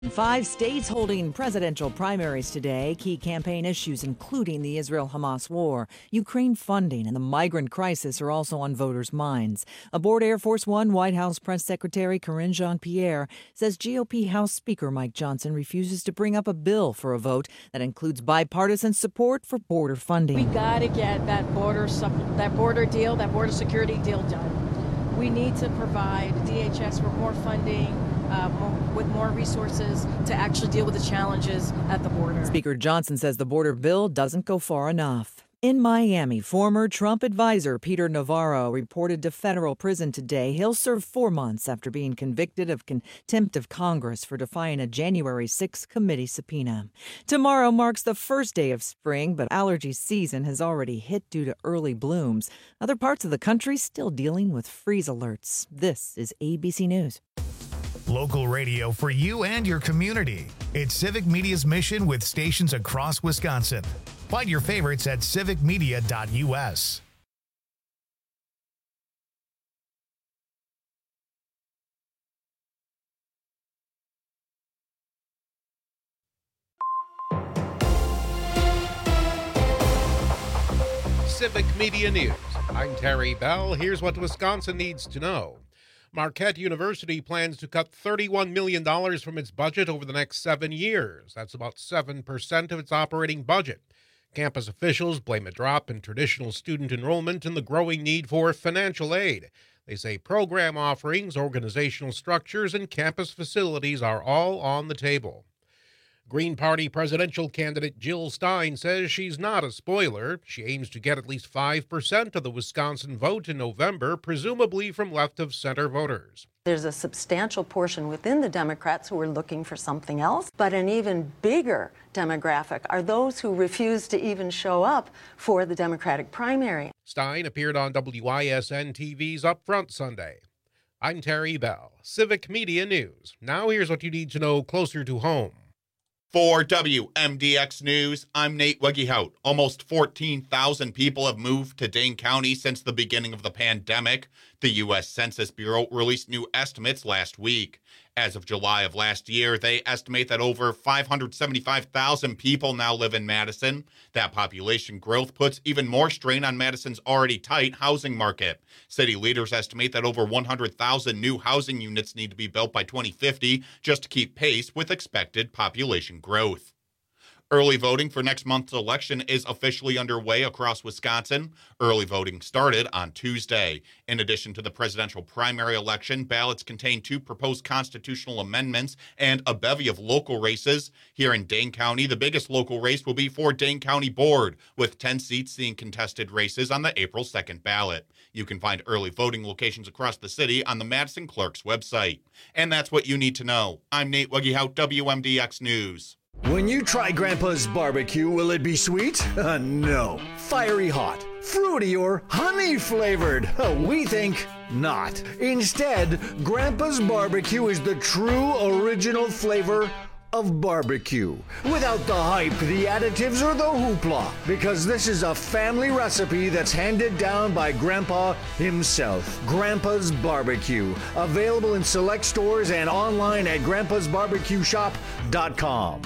5 states holding presidential primaries today. Key campaign issues including the Israel-Hamas war, Ukraine funding, and the migrant crisis are also on voters' minds. Aboard Air Force One, White House Press Secretary Karine Jean-Pierre says GOP House Speaker Mike Johnson refuses to bring up a bill for a vote that includes bipartisan support for border funding. We got to get that border deal, that border security deal done. We need to provide DHS with more funding, with more resources to actually deal with the challenges at the border. Speaker Johnson says the border bill doesn't go far enough. In Miami, former Trump advisor Peter Navarro reported to federal prison today. He'll serve 4 months after being convicted of contempt of Congress for defying a January 6th committee subpoena. Tomorrow marks the first day of spring, but allergy season has already hit due to early blooms. Other parts of the country still dealing with freeze alerts. This is ABC News. Local radio for you and your community. It's Civic Media's mission with stations across Wisconsin. Find your favorites at civicmedia.us. Civic Media News. I'm Terry Bell. Here's what Wisconsin needs to know. Marquette University plans to cut $31 million from its budget over the next 7 years. That's about 7% of its operating budget. Campus officials blame a drop in traditional student enrollment and the growing need for financial aid. They say program offerings, organizational structures, and campus facilities are all on the table. Green Party presidential candidate Jill Stein says she's not a spoiler. She aims to get at least 5% of the Wisconsin vote in November, presumably from left-of-center voters. There's a substantial portion within the Democrats who are looking for something else, but an even bigger demographic are those who refuse to even show up for the Democratic primary. Stein appeared on WISN TV's Upfront Sunday. I'm Terry Bell, Civic Media News. Now here's what you need to know closer to home. For WMDX News, I'm Nate Wegehout. Almost 14,000 people have moved to Dane County since the beginning of the pandemic. The U.S. Census Bureau released new estimates last week. As of July of last year, they estimate that over 575,000 people now live in Madison. That population growth puts even more strain on Madison's already tight housing market. City leaders estimate that over 100,000 new housing units need to be built by 2050 just to keep pace with expected population growth. Early voting for next month's election is officially underway across Wisconsin. Early voting started on Tuesday. In addition to the presidential primary election, ballots contain 2 proposed constitutional amendments and a bevy of local races. Here in Dane County, the biggest local race will be for Dane County Board, with 10 seats seeing contested races on the April 2nd ballot. You can find early voting locations across the city on the Madison Clerk's website. And that's what you need to know. I'm Nate Wegehout, WMDX News. When you try Grandpa's barbecue, will it be sweet? No. Fiery hot, fruity, or honey flavored? We think not. Instead, Grandpa's barbecue is the true original flavor of barbecue. Without the hype, the additives, or the hoopla. Because this is a family recipe that's handed down by Grandpa himself. Grandpa's Barbecue. Available in select stores and online at grandpasbarbecueshop.com.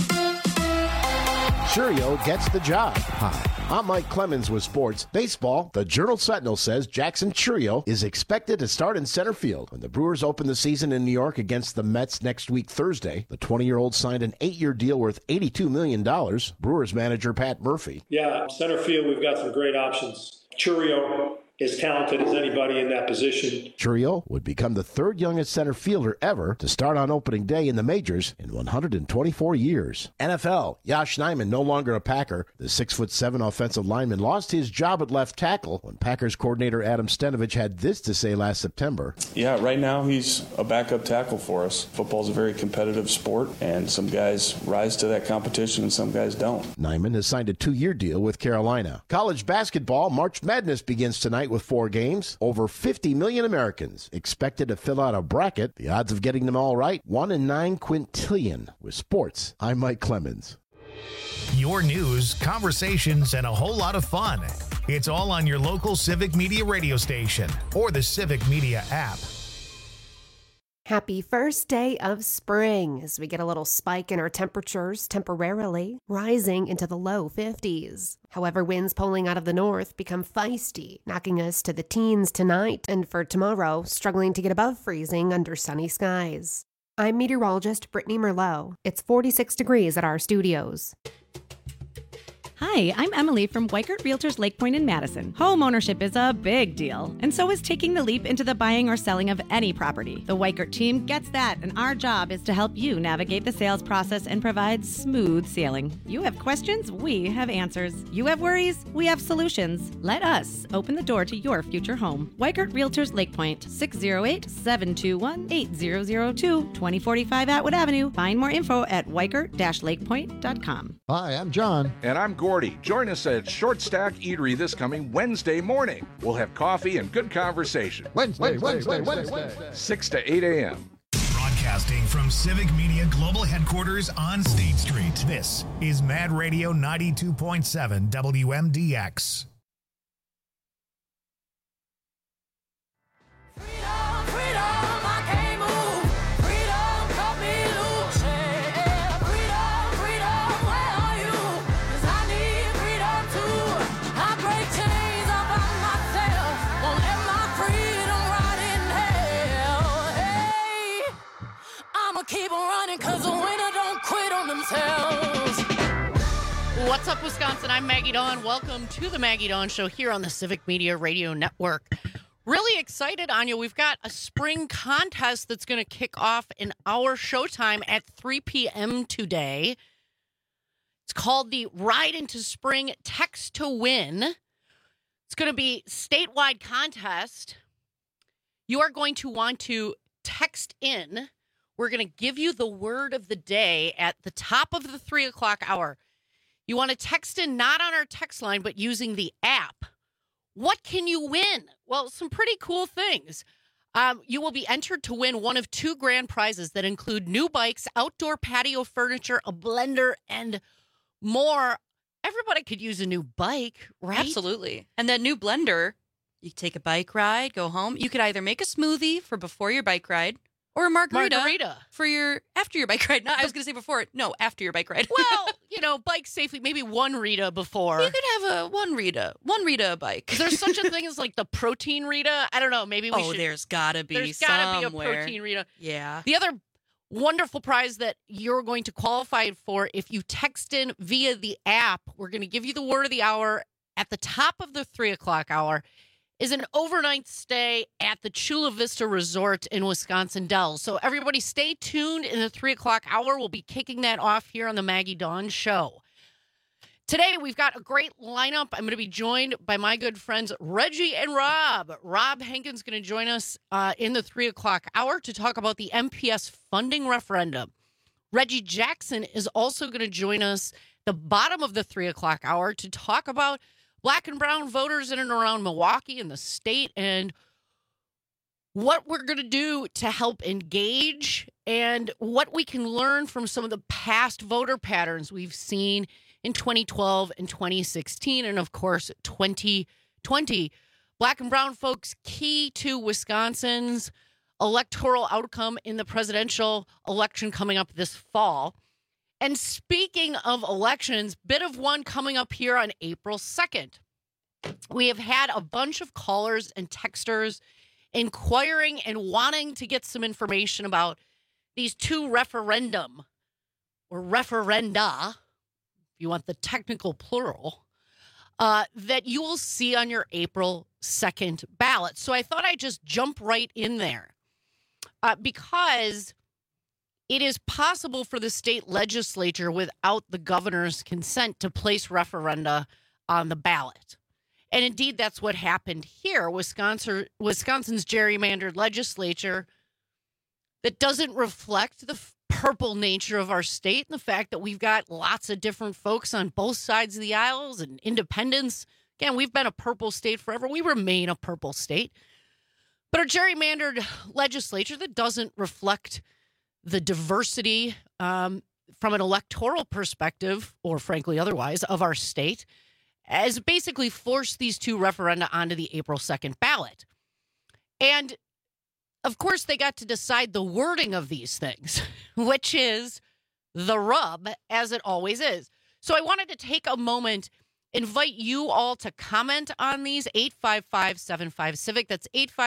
Churio gets the job. Hi, I'm Mike Clemens with Sports Baseball. The Journal-Sentinel says Jackson Churio is expected to start in center field when the Brewers open the season in New York against the Mets next week Thursday. The 20-year-old signed an 8-year deal worth $82 million. Brewers manager Pat Murphy. Yeah, center field, we've got some great options. Churio as talented as anybody in that position. Churio would become the 3rd youngest center fielder ever to start on opening day in the majors in 124 years. NFL, Yosh Nijman no longer a Packer. The 6'7" offensive lineman lost his job at left tackle when Packers coordinator Adam Stenavich had this to say last September. Yeah, right now he's a backup tackle for us. Football's a very competitive sport, and some guys rise to that competition and some guys don't. Nijman has signed a 2-year deal with Carolina. College basketball, March Madness begins tonight with 4 games. Over 50 million Americans expected to fill out a bracket. The odds of getting them all right, 1 in 9 quintillion. With sports, I'm Mike Clemens. Your news, conversations, and a whole lot of fun. It's all on your local Civic Media radio station or the Civic Media app. Happy first day of spring as we get a little spike in our temperatures temporarily, rising into the low 50s. However, winds pulling out of the north become feisty, knocking us to the teens tonight, and for tomorrow, struggling to get above freezing under sunny skies. I'm meteorologist Brittany Merlot. It's 46 degrees at our studios. Hi, I'm Emily from Weikert Realtors Lake Point in Madison. Home ownership is a big deal, and so is taking the leap into the buying or selling of any property. The Weikert team gets that, and our job is to help you navigate the sales process and provide smooth sailing. You have questions, we have answers. You have worries, we have solutions. Let us open the door to your future home. Weikert Realtors Lake Point, 608-721-8002, 2045 Atwood Avenue. Find more info at weikert-lakepoint.com. Hi, I'm John. And I'm Gordy. Join us at Short Stack Eatery this coming Wednesday morning. We'll have coffee and good conversation. Wednesday. 6 to 8 a.m. Broadcasting from Civic Media Global Headquarters on State Street. This is Mad Radio 92.7 WMDX. What's up, Wisconsin? I'm Maggie Dawn. Welcome to the Maggie Dawn Show here on the Civic Media Radio Network. Really excited, Anya. We've got a spring contest that's going to kick off in our showtime at 3 p.m. today. It's called the Ride into Spring Text to Win. It's going to be statewide contest. You are going to want to text in. We're going to give you the word of the day at the top of the 3 o'clock hour. You want to text in not on our text line, but using the app. What can you win? Well, some pretty cool things. You will be entered to win one of 2 grand prizes that include new bikes, outdoor patio furniture, a blender, and more. Everybody could use a new bike, right? Absolutely. And that new blender, you take a bike ride, go home. You could either make a smoothie for before your bike ride or a margarita for after your bike ride. No, I was going to say before. No, after your bike ride. Well, bike safely. Maybe one Rita before. You could have one Rita a bike. Is there such a thing as like the protein Rita? I don't know. Maybe we should. There's got to be There's got to be a protein Rita. Yeah. The other wonderful prize that you're going to qualify for if you text in via the app, we're going to give you the word of the hour at the top of the 3 o'clock hour, is an overnight stay at the Chula Vista Resort in Wisconsin Dells. So everybody stay tuned in the 3 o'clock hour. We'll be kicking that off here on the Maggie Dawn Show. Today, we've got a great lineup. I'm going to be joined by my good friends Reggie and Rob. Rob Henkin's going to join us in the 3 o'clock hour to talk about the MPS funding referendum. Reggie Jackson is also going to join us the bottom of the 3 o'clock hour to talk about Black and brown voters in and around Milwaukee and the state and what we're going to do to help engage and what we can learn from some of the past voter patterns we've seen in 2012 and 2016 and, of course, 2020. Black and brown folks key to Wisconsin's electoral outcome in the presidential election coming up this fall. And speaking of elections, bit of one coming up here on April 2nd. We have had a bunch of callers and texters inquiring and wanting to get some information about these 2 referenda, if you want the technical plural, that you will see on your April 2nd ballot. So I thought I'd just jump right in there because it is possible for the state legislature without the governor's consent to place referenda on the ballot. And indeed, that's what happened here. Wisconsin's gerrymandered legislature that doesn't reflect the purple nature of our state and the fact that we've got lots of different folks on both sides of the aisles and independents. Again, we've been a purple state forever. We remain a purple state. But our gerrymandered legislature that doesn't reflect the diversity from an electoral perspective, or frankly otherwise, of our state, has basically forced these 2 referenda onto the April 2nd ballot. And of course, they got to decide the wording of these things, which is the rub, as it always is. So I wanted to take a moment, invite you all to comment on these. 855-75-CIVIC. That's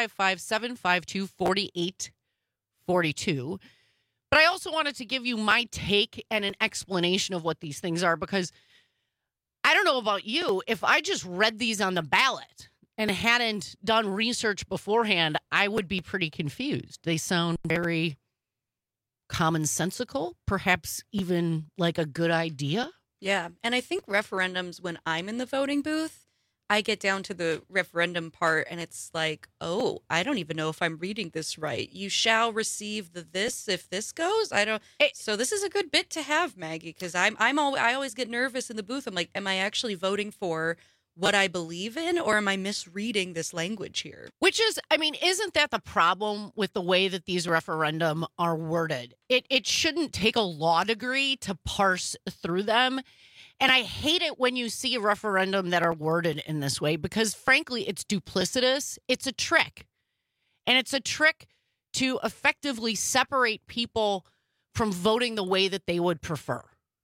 855-752-4842. But I also wanted to give you my take and an explanation of what these things are, because I don't know about you. If I just read these on the ballot and hadn't done research beforehand, I would be pretty confused. They sound very commonsensical, perhaps even like a good idea. Yeah. And I think referendums, when I'm in the voting booth, I get down to the referendum part and it's like, oh, I don't even know if I'm reading this right. You shall receive the this if this goes. So this is a good bit to have, Maggie, because I always get nervous in the booth. I'm like, am I actually voting for what I believe in, or am I misreading this language here? Which is, I mean, isn't that the problem with the way that these referendum are worded? It shouldn't take a law degree to parse through them. And I hate it when you see a referendum that are worded in this way, because frankly, it's duplicitous. It's a trick. And it's a trick to effectively separate people from voting the way that they would prefer.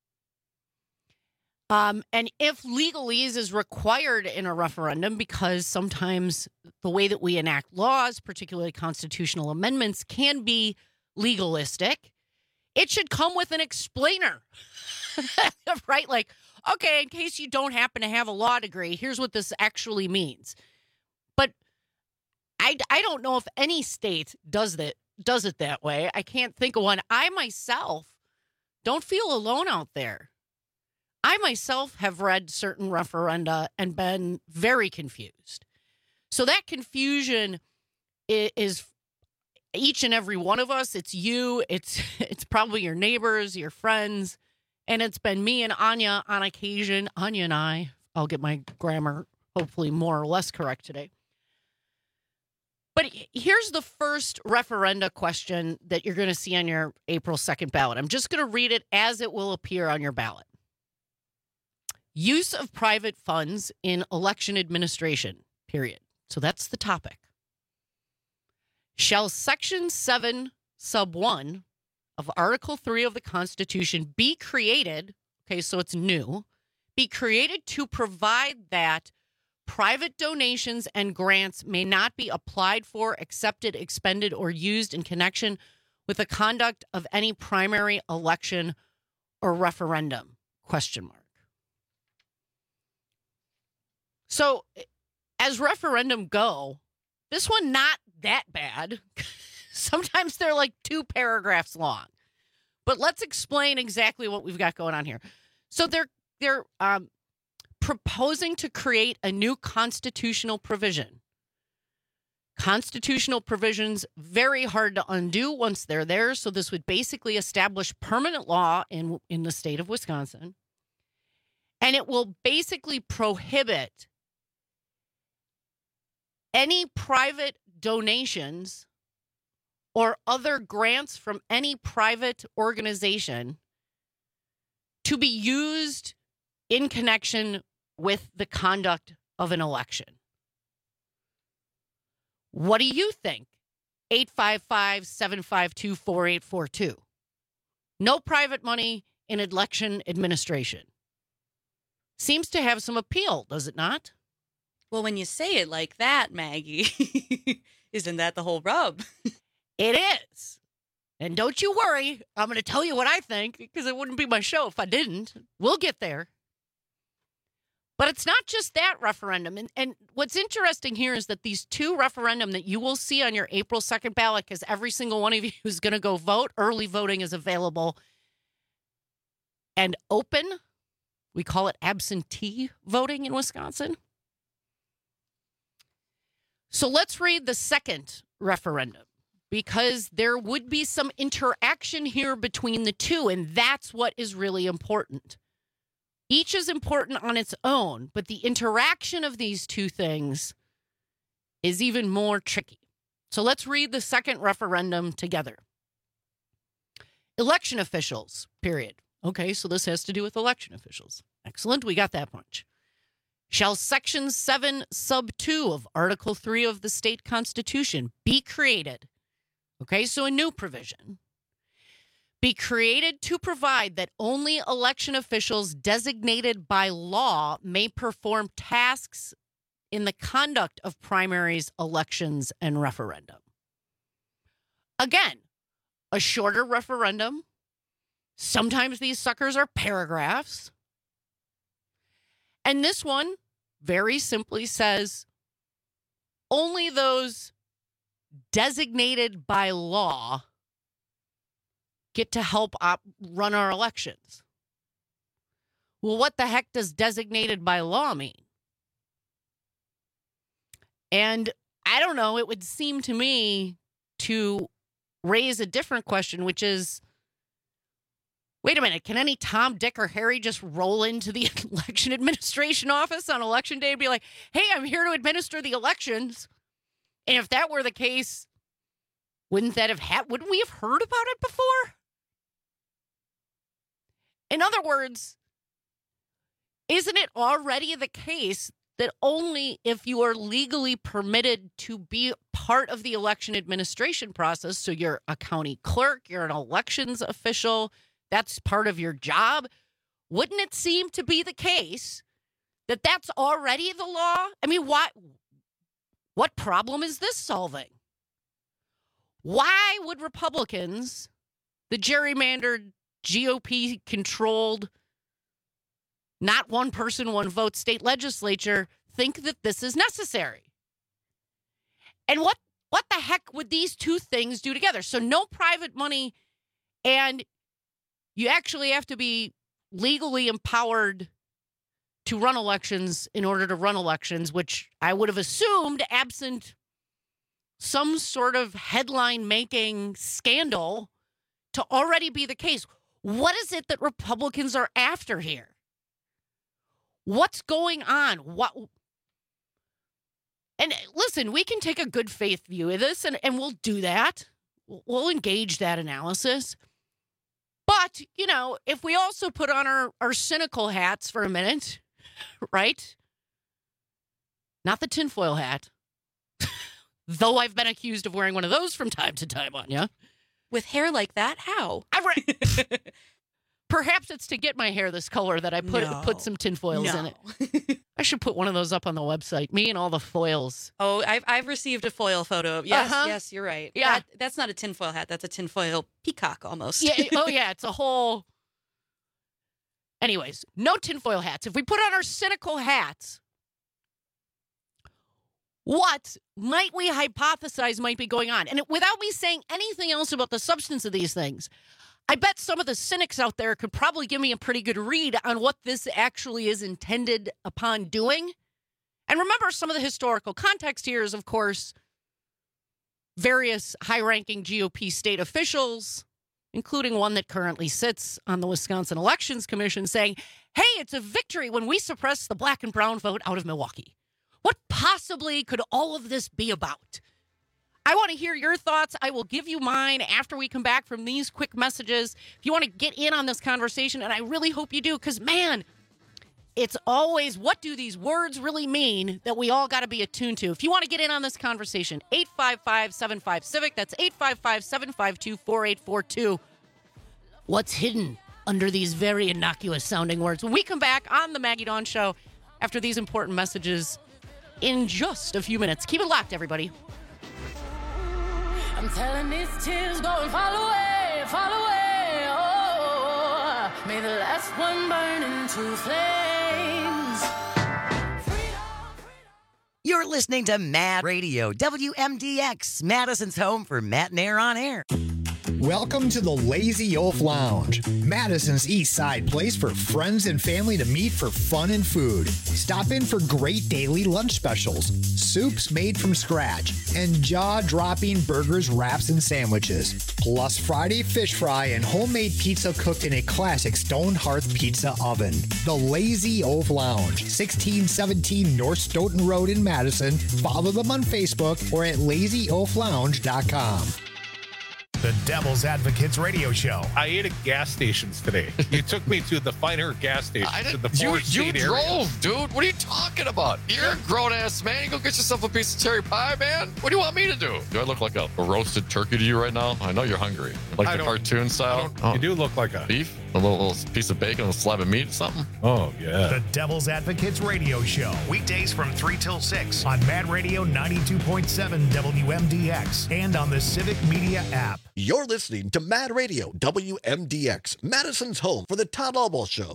And if legalese is required in a referendum, because sometimes the way that we enact laws, particularly constitutional amendments, can be legalistic, it should come with an explainer, right? Like, okay, in case you don't happen to have a law degree, here's what this actually means. But I don't know if any state does it that way. I can't think of one. I myself don't feel alone out there. I myself have read certain referenda and been very confused. So that confusion is each and every one of us. It's you. It's probably your neighbors, your friends. And it's been me and Anya on occasion. Anya and I'll get my grammar hopefully more or less correct today. But here's the first referenda question that you're going to see on your April 2nd ballot. I'm just going to read it as it will appear on your ballot. Use of private funds in election administration, period. So that's the topic. Shall Section 7, Sub 1 of Article 3 of the Constitution be created, okay, so it's new, be created to provide that private donations and grants may not be applied for, accepted, expended, or used in connection with the conduct of any primary election or referendum, ? So as referendum go, this one not that bad. Sometimes they're like 2 paragraphs long. But let's explain exactly what we've got going on here. So they're proposing to create a new constitutional provision. Constitutional provisions, very hard to undo once they're there. So this would basically establish permanent law in the state of Wisconsin. And it will basically prohibit any private donations or other grants from any private organization to be used in connection with the conduct of an election. What do you think? 855-752-4842. No private money in election administration. Seems to have some appeal, does it not? Well, when you say it like that, Maggie, isn't that the whole rub? It is. And don't you worry. I'm going to tell you what I think, because it wouldn't be my show if I didn't. We'll get there. But it's not just that referendum. And what's interesting here is that these 2 referendum that you will see on your April 2nd ballot, because every single one of you is going to go vote. Early voting is available and open. We call it absentee voting in Wisconsin. So let's read the second referendum, because there would be some interaction here between the 2, and that's what is really important. Each is important on its own, but the interaction of these 2 things is even more tricky. So let's read the second referendum together. Election officials, period. Okay, so this has to do with election officials. Excellent, we got that much. Shall Section 7, Sub 2 of Article 3 of the state constitution be created Okay, so a new provision. Be created to provide that only election officials designated by law may perform tasks in the conduct of primaries, elections, and referendum. Again, a shorter referendum. Sometimes these suckers are paragraphs. And this one very simply says only those designated by law get to help run our elections. Well, what the heck does designated by law mean? And I don't know, it would seem to me to raise a different question, which is, wait a minute, can any Tom, Dick, or Harry just roll into the election administration office on election day and be like, hey, I'm here to administer the elections? And if that were the case, wouldn't we have heard about it before? In other words, isn't it already the case that only if you are legally permitted to be part of the election administration process, so you're a county clerk, you're an elections official, that's part of your job, wouldn't it seem to be the case that that's already the law? I mean, what problem is this solving? Why would Republicans, the gerrymandered, GOP-controlled, not one person, one vote state legislature, think that this is necessary? And what the heck would these two things do together? So no private money, and you actually have to be legally empowered to run elections in order to run elections, which I would have assumed, absent some sort of headline-making scandal, to already be the case. What is it that Republicans are after here? What's going on? And listen, we can take a good faith view of this, and we'll do that. We'll engage that analysis. But, you know, if we also put on our cynical hats for a minute, right? Not the tinfoil hat. Though I've been accused of wearing one of those from time to time on you. With hair like that, how? Perhaps it's to get my hair this color that I put some tinfoils in it. I should put one of those up on the website. Me and all the foils. Oh, I've received a foil photo. Yes, yes, you're right. Yeah. That's not a tinfoil hat. That's a tinfoil peacock almost. Yeah. Oh, yeah. It's a whole... Anyways, no tinfoil hats. If we put on our cynical hats, what might we hypothesize might be going on? And without me saying anything else about the substance of these things, I bet some of the cynics out there could probably give me a pretty good read on what this actually is intended upon doing. And remember, some of the historical context here is, of course, various high-ranking GOP state officials, including one that currently sits on the Wisconsin Elections Commission, saying, hey, it's a victory when we suppress the black and brown vote out of Milwaukee. What possibly could all of this be about? I want to hear your thoughts. I will give you mine after we come back from these quick messages. If you want to get in on this conversation, and I really hope you do, because, man, it's always, what do these words really mean that we all got to be attuned to? If you want to get in on this conversation, 855-75-CIVIC. That's 855-752-4842. What's hidden under these very innocuous-sounding words? When we come back on the Maggie Dawn Show after these important messages in just a few minutes. Keep it locked, everybody. I'm telling these tears go and fall away, oh, may the last one burn into flames. You're listening to Mad Radio, WMDX, Madison's home for Matinee on Air. Welcome to the Lazy Oaf Lounge, Madison's East Side place for friends and family to meet for fun and food. Stop in for great daily lunch specials, soups made from scratch, and jaw-dropping burgers, wraps, and sandwiches. Plus Friday fish fry and homemade pizza cooked in a classic stone hearth pizza oven. The Lazy Oaf Lounge, 1617 North Stoughton Road in Madison. Follow them on Facebook or at lazyoaflounge.com. The Devil's Advocates Radio Show. I ate at gas stations today. You took me to the finer gas stations in the You area. drove, dude. What are you talking about? You're a grown-ass man. You go get yourself a piece of cherry pie, man. What do you want me to do? Do I look like a roasted turkey to you right now? I know you're hungry. Like the cartoon style? You do look like a... Beef? A little piece of bacon, a slab of meat or something? Oh, yeah. The Devil's Advocates Radio Show. Weekdays from 3 till 6 on Mad Radio 92.7 WMDX and on the Civic Media app. You're listening to Mad Radio WMDX, Madison's home for the Todd Albaugh Show.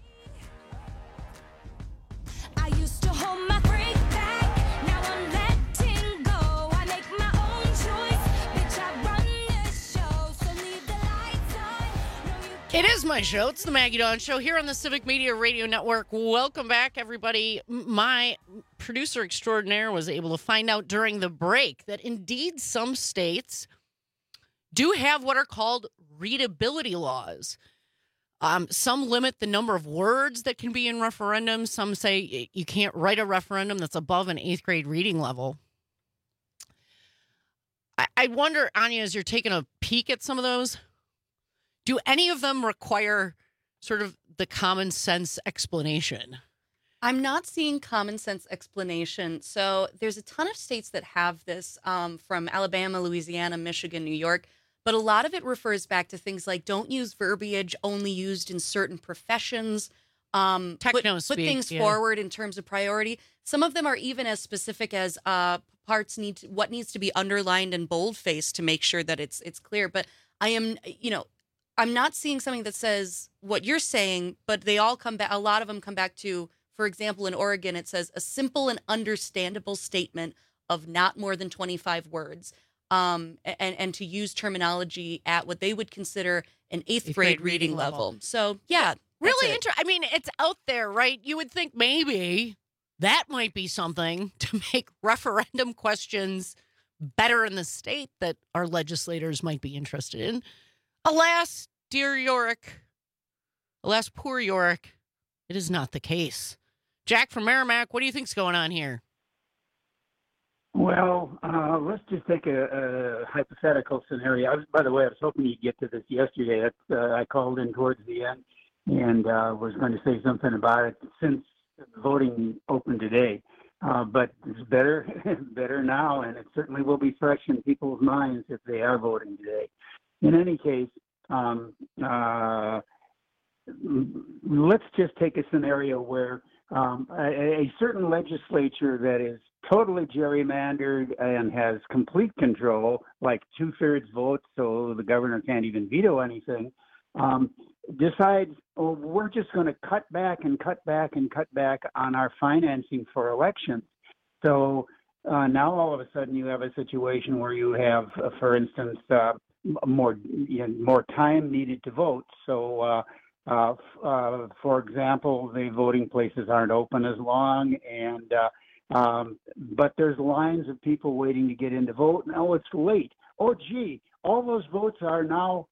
I used to hold my freak back, now I'm letting go. I make my own choice, bitch, I run this show, so leave the lights on. It is my show. It's the Maggie Dawn Show here on the Civic Media Radio Network. Welcome back, everybody. My producer extraordinaire was able to find out during the break that indeed some states do have what are called readability laws. Some limit the number of words that can be in referendums. Some say you can't write a referendum that's above an 8th grade reading level. I wonder, Anya, as you're taking a peek at some of those, do any of them require sort of the common sense explanation? I'm not seeing common sense explanation. So there's a ton of states that have this, from Alabama, Louisiana, Michigan, New York. But a lot of it refers back to things like don't use verbiage only used in certain professions. Put things forward in terms of priority. Some of them are even as specific as what needs to be underlined and boldfaced to make sure that it's clear. But I'm not seeing something that says what you're saying, but they all come back. A lot of them come back to, for example, in Oregon, it says a simple and understandable statement of not more than 25 words. And to use terminology at what they would consider an 8th grade reading level. So, yeah. Really interesting. I mean, it's out there, right? You would think maybe that might be something to make referendum questions better in the state that our legislators might be interested in. Alas, dear Yorick, alas, poor Yorick, it is not the case. Jack from Merrimack, what do you think's going on here? Well, let's just take a hypothetical scenario. By the way, I was hoping you'd get to this yesterday. I called in towards the end and was going to say something about it since voting opened today. But it's better now, and it certainly will be fresh in people's minds if they are voting today. In any case, let's just take a scenario where a certain legislature that is totally gerrymandered and has complete control, like 2/3 votes, so the governor can't even veto anything, decides, oh, we're just going to cut back on our financing for elections. So now all of a sudden you have a situation where you have, for instance, more time needed to vote. So, for example, the voting places aren't open as long, and but there's lines of people waiting to get in to vote. Now it's late. Oh, gee, all those votes are now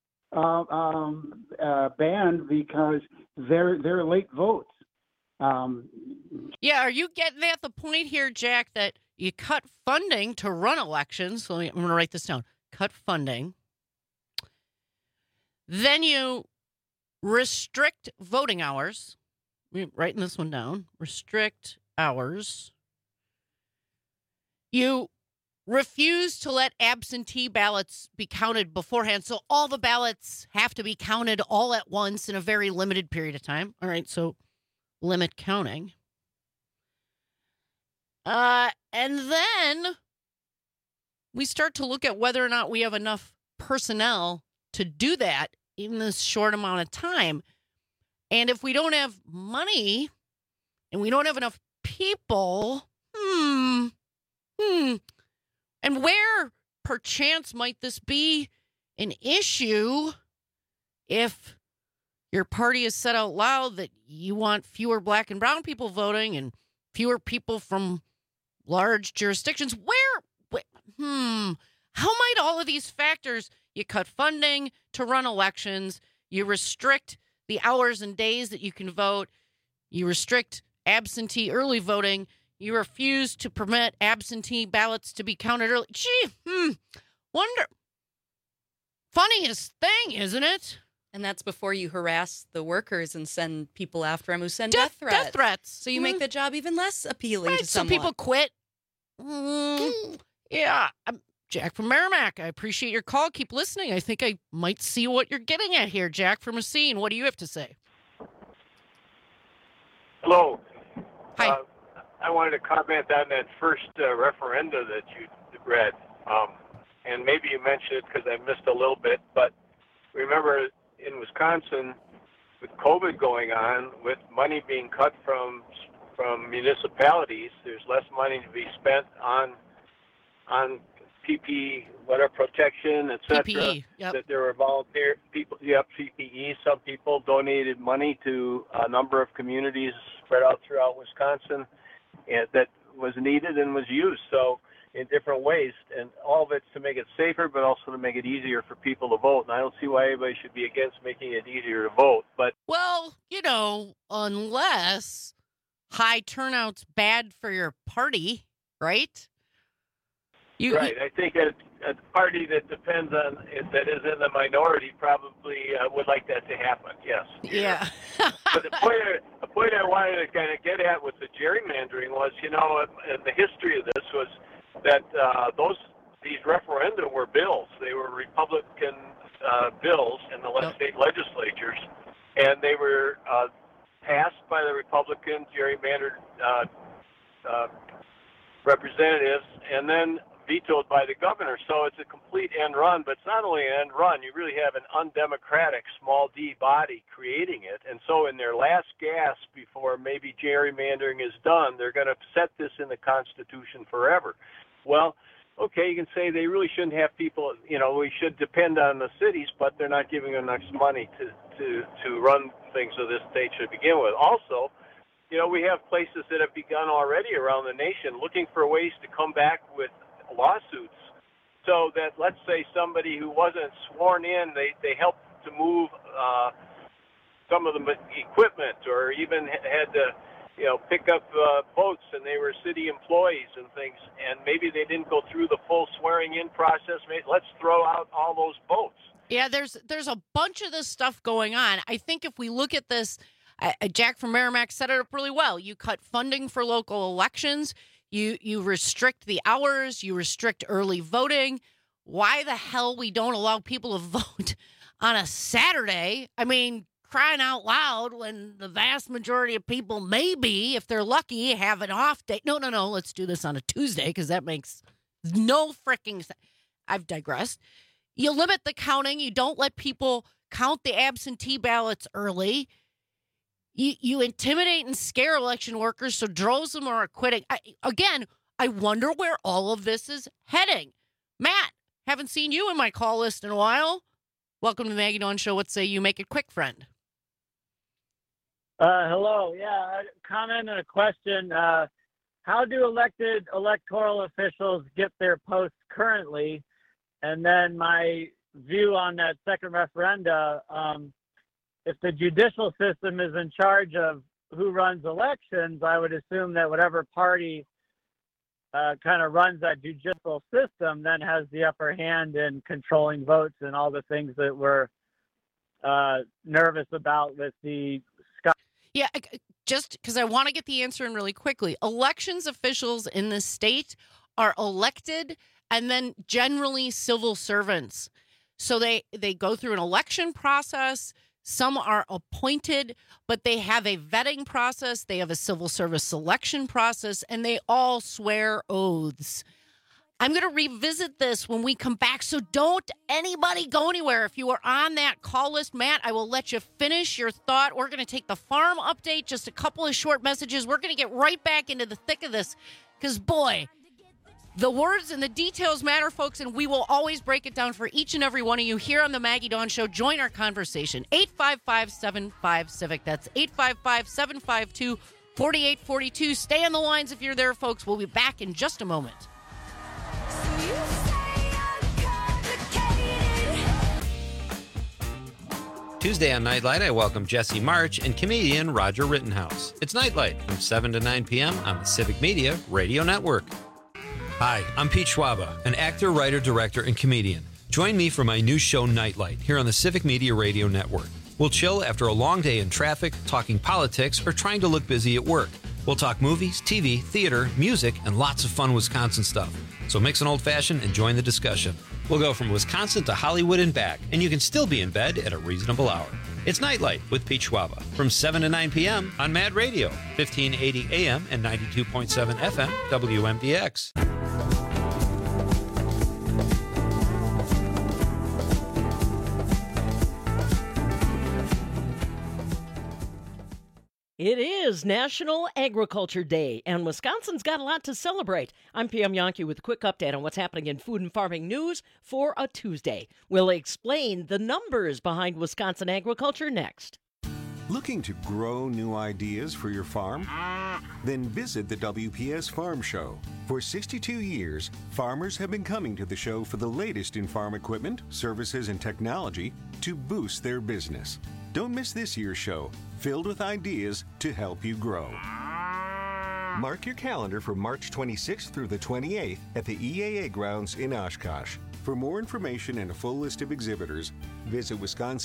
banned because they're late votes. Yeah, are you getting at the point here, Jack, that you cut funding to run elections? So I'm going to write this down. Cut funding. Then you restrict voting hours. We're writing this one down. Restrict hours. You refuse to let absentee ballots be counted beforehand. So all the ballots have to be counted all at once in a very limited period of time. All right, so limit counting. And then we start to look at whether or not we have enough personnel to do that in this short amount of time. And if we don't have money and we don't have enough people, and where, perchance, might this be an issue if your party has said out loud that you want fewer black and brown people voting and fewer people from large jurisdictions? How might all of these factors, you cut funding to run elections, you restrict the hours and days that you can vote, you restrict absentee early voting, you refuse to permit absentee ballots to be counted early. Wonder Funniest thing, isn't it? And that's before you harass the workers and send people after them who send Death death threats. threats. So you make the job even less appealing Right, to so someone. people quit. Yeah, I'm Jack from Merrimack. I appreciate your call. Keep listening. I think I might see what you're getting at here, Jack from Racine. What do you have to say? Hello. Hi. I wanted to comment on that first referenda that you read. And maybe you mentioned it because I missed a little bit, but remember in Wisconsin, with COVID going on, with money being cut from municipalities, there's less money to be spent on PPE, whatever, protection, etc. PPE, yep. That there were volunteer people. Yep, PPE. Some people donated money to a number of communities spread out throughout Wisconsin, and that was needed and was used. So in different ways, and all of it's to make it safer, but also to make it easier for people to vote. And I don't see why anybody should be against making it easier to vote. But Well, unless high turnout's bad for your party, right? Right. I think a party that depends on that is in the minority probably would like that to happen. Yes. Yeah. But the point I wanted to kind of get at with the gerrymandering was, and the history of this was that these referenda were bills. They were Republican bills in the state legislatures, and they were passed by the Republican gerrymandered representatives, and then vetoed by the governor. So it's a complete end run, but it's not only an end run, you really have an undemocratic small d body creating it. And so in their last gasp before maybe gerrymandering is done, they're going to set this in the Constitution forever. Well, okay, you can say they really shouldn't have people, we should depend on the cities, but they're not giving them enough money to run things of this state to begin with. Also, we have places that have begun already around the nation looking for ways to come back with lawsuits, so that, let's say, somebody who wasn't sworn in, they helped to move some of the equipment, or even had to pick up boats, and they were city employees and things, and maybe they didn't go through the full swearing in process. Let's throw out all those boats. Yeah, there's a bunch of this stuff going on. I think if we look at this, Jack from Merrimack set it up really well. You cut funding for local elections. You restrict the hours. You restrict early voting. Why the hell we don't allow people to vote on a Saturday? I mean, crying out loud, when the vast majority of people, maybe, if they're lucky, have an off day. No, let's do this on a Tuesday, because that makes no freaking sense. I've digressed. You limit the counting. You don't let people count the absentee ballots early. You intimidate and scare election workers, so droves of them are quitting. I wonder where all of this is heading. Matt, haven't seen you in my call list in a while. Welcome to the Maggie Dawn Show. What say you? Make it quick, friend. Hello. Yeah, a comment and a question. How do elected electoral officials get their posts currently? And then my view on that second referenda, if the judicial system is in charge of who runs elections, I would assume that whatever party kind of runs that judicial system then has the upper hand in controlling votes and all the things that we're nervous about with the Scott. Yeah, just because I want to get the answer in really quickly. Elections officials in the state are elected and then generally civil servants. So they go through an election process. Some are appointed, but they have a vetting process. They have a civil service selection process, and they all swear oaths. I'm going to revisit this when we come back, so don't anybody go anywhere. If you are on that call list, Matt, I will let you finish your thought. We're going to take the farm update, just a couple of short messages. We're going to get right back into the thick of this because, boy, the words and the details matter, folks, and we will always break it down for each and every one of you here on the Maggie Dawn Show. Join our conversation. 855-75-CIVIC. That's 855-752-4842. Stay on the lines if you're there, folks. We'll be back in just a moment. Tuesday on Nightlight, I welcome Jesse March and comedian Roger Rittenhouse. It's Nightlight from 7 to 9 p.m. on the Civic Media Radio Network. Hi, I'm Pete Schwaba, an actor, writer, director, and comedian. Join me for my new show, Nightlight, here on the Civic Media Radio Network. We'll chill after a long day in traffic, talking politics, or trying to look busy at work. We'll talk movies, TV, theater, music, and lots of fun Wisconsin stuff. So mix an old-fashioned and join the discussion. We'll go from Wisconsin to Hollywood and back, and you can still be in bed at a reasonable hour. It's Nightlight with Pete Schwaba from 7 to 9 p.m. on Mad Radio, 1580 AM and 92.7 FM, WMDX. It is National Agriculture Day, and Wisconsin's got a lot to celebrate. I'm PM Yankee with a quick update on what's happening in food and farming news for a Tuesday. We'll explain the numbers behind Wisconsin agriculture next. Looking to grow new ideas for your farm? Then visit the WPS Farm Show. For 62 years, farmers have been coming to the show for the latest in farm equipment, services, and technology to boost their business. Don't miss this year's show, filled with ideas to help you grow. Mark your calendar for March 26th through the 28th at the EAA grounds in Oshkosh. For more information and a full list of exhibitors, visit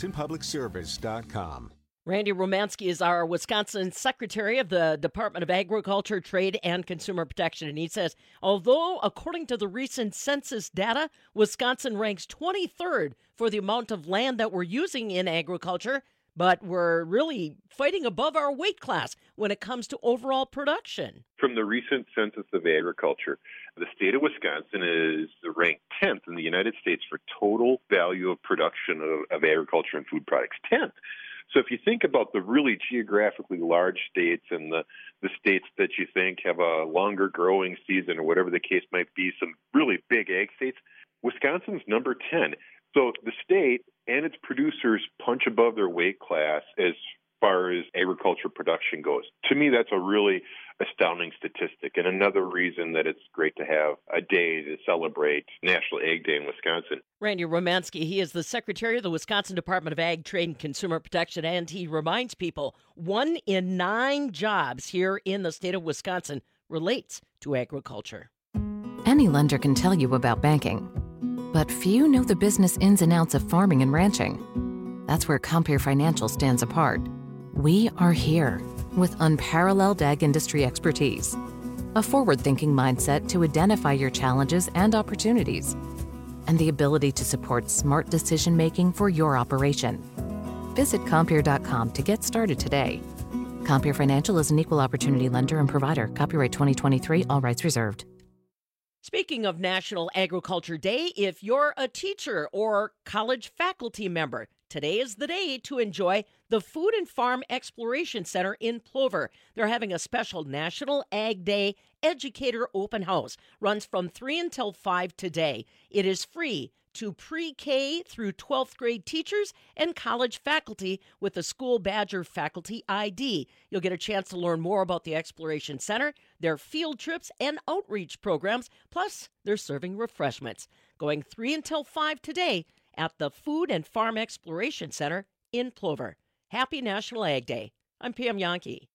wisconsinpublicservice.com. Randy Romansky is our Wisconsin Secretary of the Department of Agriculture, Trade, and Consumer Protection. And he says, although according to the recent census data, Wisconsin ranks 23rd for the amount of land that we're using in agriculture, but we're really fighting above our weight class when it comes to overall production. From the recent Census of Agriculture, the state of Wisconsin is ranked 10th in the United States for total value of production of agriculture and food products. 10th. So if you think about the really geographically large states and the states that you think have a longer growing season or whatever the case might be, some really big ag states, Wisconsin's number 10. So the state and its producers punch above their weight class as far as agriculture production goes. To me, that's a really astounding statistic, and another reason that it's great to have a day to celebrate National Ag Day in Wisconsin. Randy Romansky, he is the Secretary of the Wisconsin Department of Ag, Trade, and Consumer Protection, and he reminds people 1 in 9 jobs here in the state of Wisconsin relates to agriculture. Any lender can tell you about banking, but few know the business ins and outs of farming and ranching. That's where Compeer Financial stands apart. We are here with unparalleled ag industry expertise, a forward-thinking mindset to identify your challenges and opportunities, and the ability to support smart decision-making for your operation. Visit Compeer.com to get started today. Compeer Financial is an equal opportunity lender and provider. Copyright 2023, all rights reserved. Speaking of National Agriculture Day, if you're a teacher or college faculty member, today is the day to enjoy the Food and Farm Exploration Center in Plover. They're having a special National Ag Day Educator Open House. Runs from 3 until 5 today. It is free to pre-K through 12th grade teachers and college faculty with a School Badger faculty ID. You'll get a chance to learn more about the Exploration Center, their field trips and outreach programs, plus they're serving refreshments. Going 3 until 5 today at the Food and Farm Exploration Center in Plover. Happy National Ag Day. I'm Pam Yankee.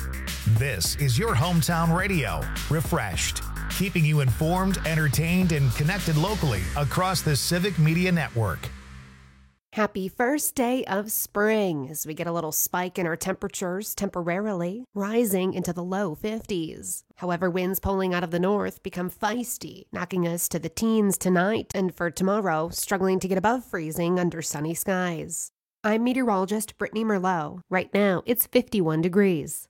This is your hometown radio, Refreshed, keeping you informed, entertained, and connected locally across the Civic Media Network. Happy first day of spring as we get a little spike in our temperatures temporarily, rising into the low 50s. However, winds pulling out of the north become feisty, knocking us to the teens tonight, and for tomorrow, struggling to get above freezing under sunny skies. I'm meteorologist Brittany Merlot. Right now, it's 51 degrees.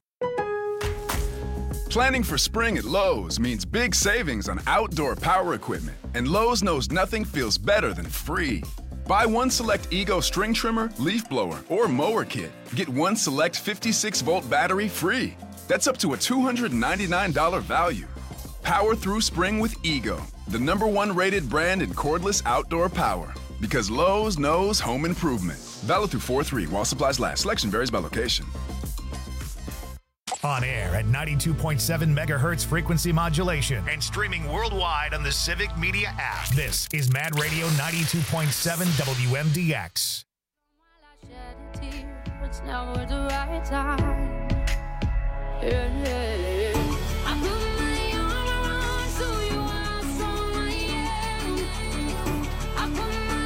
Planning for spring at Lowe's means big savings on outdoor power equipment, and Lowe's knows nothing feels better than free. Buy one select Ego string trimmer, leaf blower, or mower kit. Get one select 56-volt battery free. That's up to a $299 value. Power through spring with Ego, the #1 rated brand in cordless outdoor power. Because Lowe's knows home improvement. Valid through 4/3 while supplies last. Selection varies by location. On air at 92.7 megahertz frequency modulation and streaming worldwide on the Civic Media app. This is Mad Radio 92.7 WMDX. It's never the right time. I put my arm around so you are so I am. I put my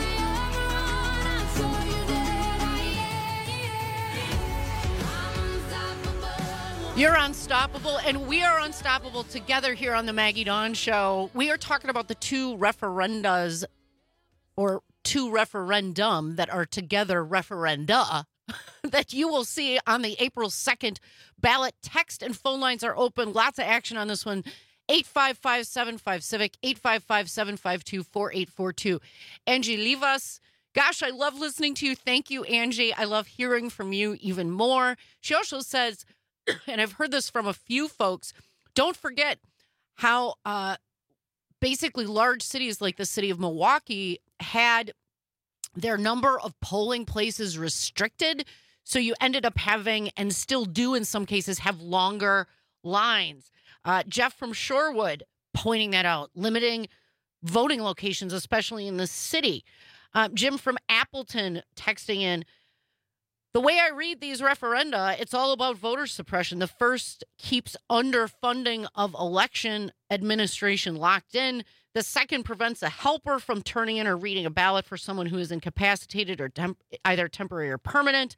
You're unstoppable, and we are unstoppable together here on the Maggie Dawn Show. We are talking about the two referendas, or two referendum that are together referenda, that you will see on the April 2nd ballot. Text and phone lines are open. Lots of action on this one. 855-75-CIVIC, 855-752-4842. Angie Livas. Gosh, I love listening to you. Thank you, Angie. I love hearing from you even more. She also says, and I've heard this from a few folks, don't forget how basically large cities like the city of Milwaukee had their number of polling places restricted. So you ended up having, and still do in some cases, have longer lines. Jeff from Shorewood pointing that out, limiting voting locations, especially in the city. Jim from Appleton texting in, the way I read these referenda, it's all about voter suppression. The first keeps underfunding of election administration locked in. The second prevents a helper from turning in or reading a ballot for someone who is incapacitated or either temporary or permanent.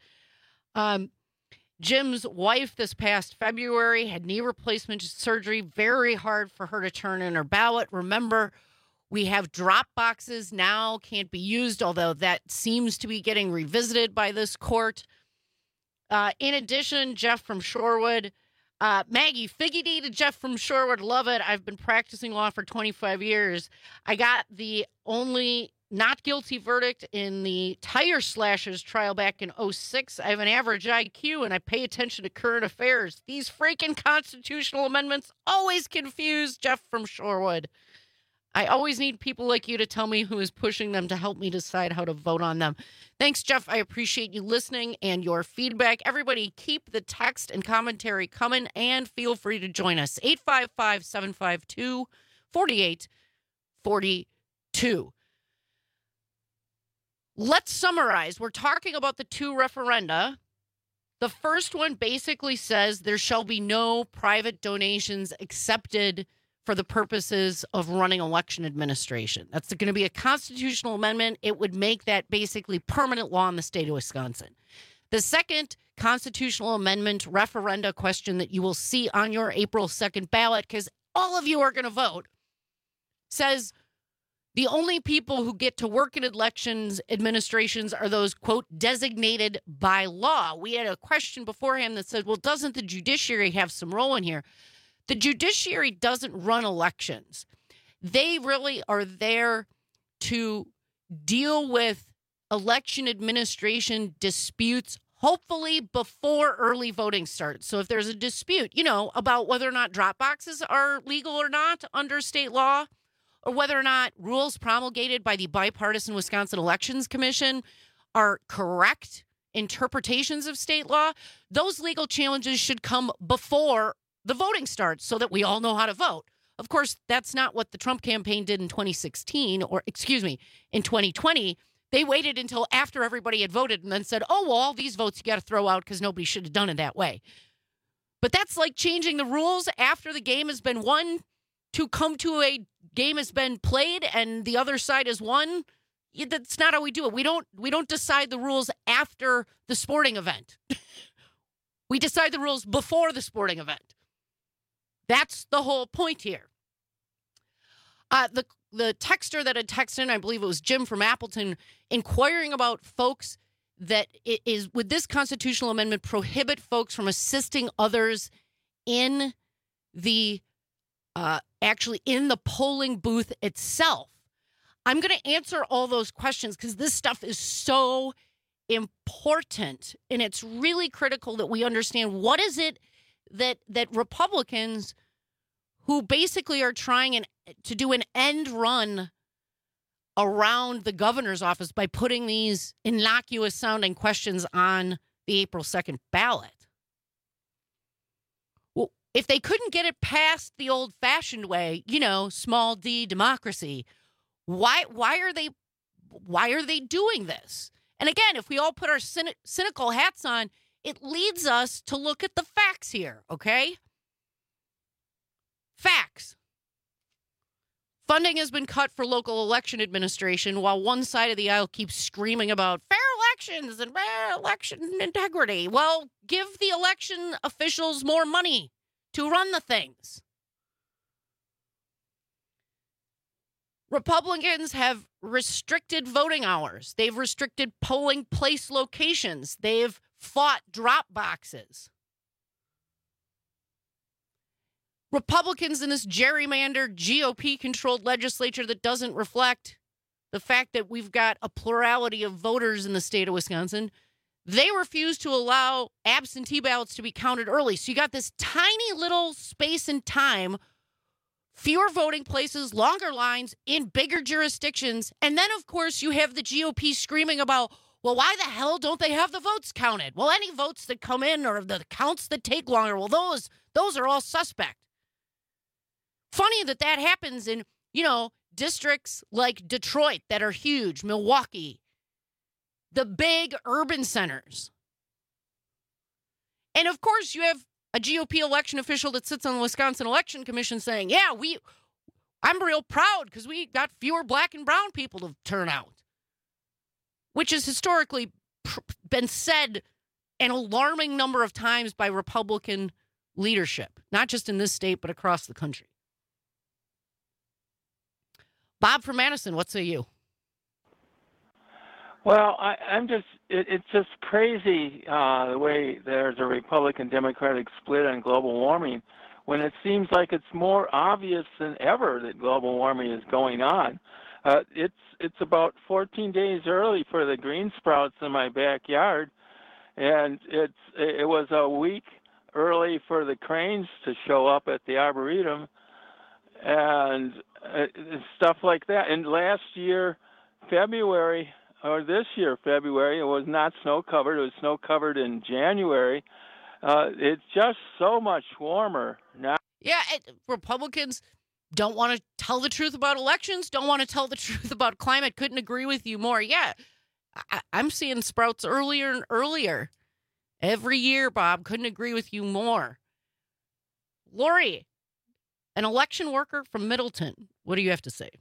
Jim's wife this past February had knee replacement surgery. Very hard for her to turn in her ballot. Remember, we have drop boxes now, can't be used, although that seems to be getting revisited by this court. In addition, Jeff from Shorewood, Maggie, figgy to Jeff from Shorewood, love it. I've been practicing law for 25 years. I got the only not guilty verdict in the tire slashers trial back in 2006. I have an average IQ and I pay attention to current affairs. These freaking constitutional amendments always confuse Jeff from Shorewood. I always need people like you to tell me who is pushing them to help me decide how to vote on them. Thanks, Jeff. I appreciate you listening and your feedback. Everybody, keep the text and commentary coming, and feel free to join us. 855-752-4842. Let's summarize. We're talking about the two referenda. The first one basically says there shall be no private donations accepted for the purposes of running election administration. That's going to be a constitutional amendment. It would make that basically permanent law in the state of Wisconsin. The second constitutional amendment referenda question that you will see on your April 2nd ballot, because all of you are going to vote, says the only people who get to work in elections administrations are those, quote, designated by law. We had a question beforehand that said, well, doesn't the judiciary have some role in here? The judiciary doesn't run elections. They really are there to deal with election administration disputes, hopefully before early voting starts. So if there's a dispute, about whether or not drop boxes are legal or not under state law, or whether or not rules promulgated by the bipartisan Wisconsin Elections Commission are correct interpretations of state law, those legal challenges should come before the voting starts so that we all know how to vote. Of course, that's not what the Trump campaign did in 2016, or in 2020. They waited until after everybody had voted and then said, oh, well, all these votes you got to throw out because nobody should have done it that way. But that's like changing the rules after the game has been won to come to a game has been played and the other side has won. That's not how we do it. We don't decide the rules after the sporting event. We decide the rules before the sporting event. That's the whole point here. The texter that had texted in, I believe it was Jim from Appleton, inquiring about folks that would this constitutional amendment prohibit folks from assisting others in the actually in the polling booth itself. I'm going to answer all those questions because this stuff is so important, and it's really critical that we understand what is it that Republicans who basically are trying to do an end run around the governor's office by putting these innocuous sounding questions on the April 2nd ballot. Well, if they couldn't get it past the old fashioned way, small d democracy, why are they doing this? And again, if we all put our cynical hats on, it leads us to look at the facts here, okay? Facts. Funding has been cut for local election administration while one side of the aisle keeps screaming about fair elections and election integrity. Well, give the election officials more money to run the things. Republicans have restricted voting hours. They've restricted polling place locations. They've fought drop boxes. Republicans in this gerrymandered GOP-controlled legislature that doesn't reflect the fact that we've got a plurality of voters in the state of Wisconsin, they refuse to allow absentee ballots to be counted early. So you got this tiny little space and time, fewer voting places, longer lines in bigger jurisdictions. And then, of course, you have the GOP screaming about, well, why the hell don't they have the votes counted? Well, any votes that come in or the counts that take longer, well, those are all suspect. Funny that happens in, districts like Detroit that are huge, Milwaukee, the big urban centers. And of course, you have a GOP election official that sits on the Wisconsin Election Commission saying, yeah, I'm real proud because we got fewer black and brown people to turn out, which has historically been said an alarming number of times by Republican leadership, not just in this state, but across the country. Bob from Madison, what say you? Well, it's just crazy the way there's a Republican-Democratic split on global warming when it seems like it's more obvious than ever that global warming is going on. It's about 14 days early for the green sprouts in my backyard, and it was a week early for the cranes to show up at the Arboretum, and stuff like that. And last year, February, or this year, February, it was not snow-covered. It was snow-covered in January. It's just so much warmer now. Yeah, Republicans don't want to tell the truth about elections, don't want to tell the truth about climate. Couldn't agree with you more. Yeah, I'm seeing sprouts earlier and earlier. Every year, Bob. Couldn't agree with you more. Lori, an election worker from Middleton, what do you have to say?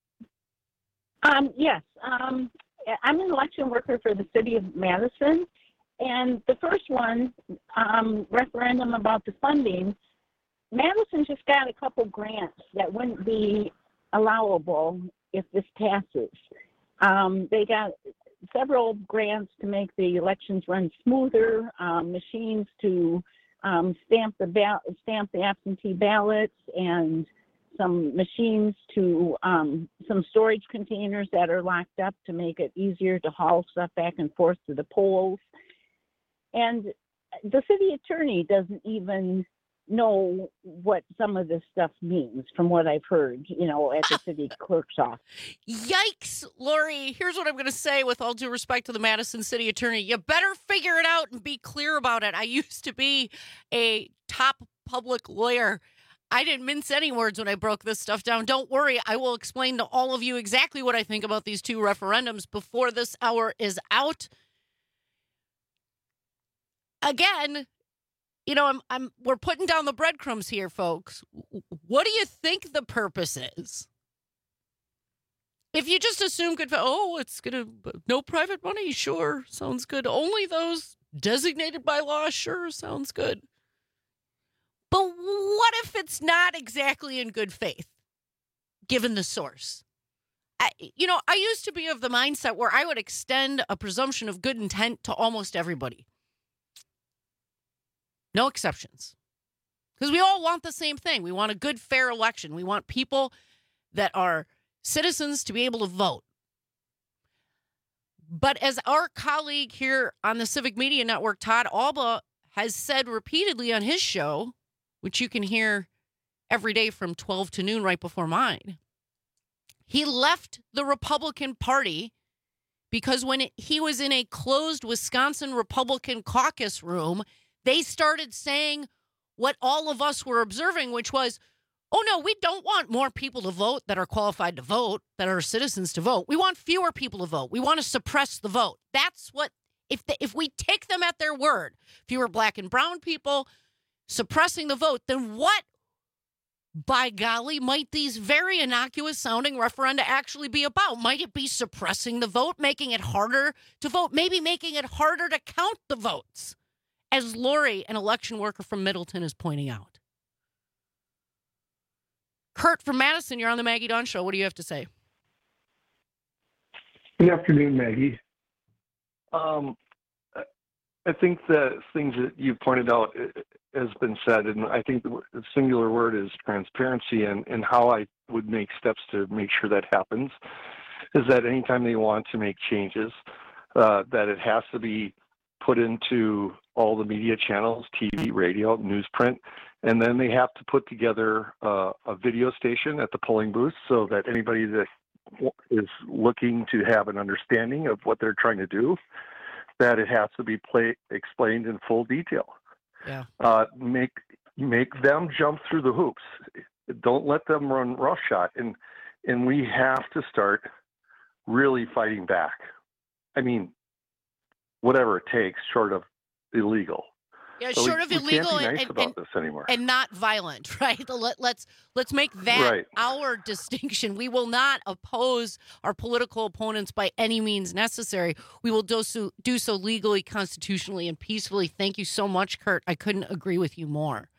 Yes. I'm an election worker for the city of Madison. And the first one, referendum about the funding, Madison just got a couple grants that wouldn't be allowable if this passes. They got several grants to make the elections run smoother, machines to stamp the absentee ballots, and some machines to some storage containers that are locked up to make it easier to haul stuff back and forth to the polls. And the city attorney doesn't even know what some of this stuff means from what I've heard, at the city clerk's office. Yikes, Lori. Here's what I'm going to say with all due respect to the Madison city attorney. You better figure it out and be clear about it. I used to be a top public lawyer. I didn't mince any words when I broke this stuff down. Don't worry. I will explain to all of you exactly what I think about these two referendums before this hour is out. Again, we're putting down the breadcrumbs here, folks. What do you think the purpose is? If you just assume it's no private money, sure, sounds good. Only those designated by law, sure, sounds good. But what if it's not exactly in good faith, given the source? I used to be of the mindset where I would extend a presumption of good intent to almost everybody. No exceptions. Because we all want the same thing. We want a good, fair election. We want people that are citizens to be able to vote. But as our colleague here on the Civic Media Network, Todd Alba, has said repeatedly on his show, which you can hear every day from 12 to noon right before mine, he left the Republican Party because when he was in a closed Wisconsin Republican caucus room, they started saying what all of us were observing, which was, oh, no, we don't want more people to vote that are qualified to vote, that are citizens to vote. We want fewer people to vote. We want to suppress the vote. That's what, if we take them at their word, fewer black and brown people suppressing the vote, then what by golly, might these very innocuous sounding referenda actually be about? Might it be suppressing the vote, making it harder to vote, maybe making it harder to count the votes, as Lori, an election worker from Middleton, is pointing out? Kurt from Madison, you're on the Maggie Dawn Show. What do you have to say? Good afternoon, Maggie. I think the things that you pointed out has been said, and I think the singular word is transparency, and how I would make steps to make sure that happens is that anytime they want to make changes, that it has to be put into all the media channels, TV, radio, newsprint, and then they have to put together a video station at the polling booth so that anybody that is looking to have an understanding of what they're trying to do, that it has to be explained in full detail. Yeah. Make them jump through the hoops. Don't let them run roughshod. And we have to start really fighting back. I mean, whatever it takes, short of illegal. Yeah, So short of we illegal can't be nice about this anymore. and not violent, right? Let's make that Right. our distinction. We will not oppose our political opponents by any means necessary. We will do so legally, constitutionally, and peacefully. Thank you so much, Kurt. I couldn't agree with you more.